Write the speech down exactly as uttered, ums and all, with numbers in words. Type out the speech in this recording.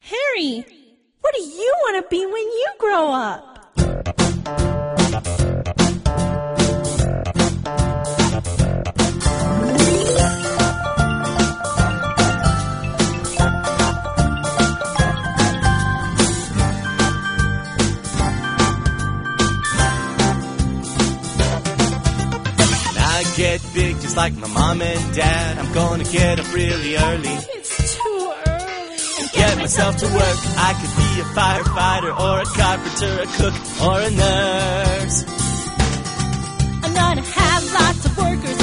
Harry, what do you want to be when you grow up? Get big just like my mom and dad. I'm gonna get up really early. It's too early. And get myself to work. I could be a firefighter or a carpenter, a cook or a nurse. I'm gonna have lots of workers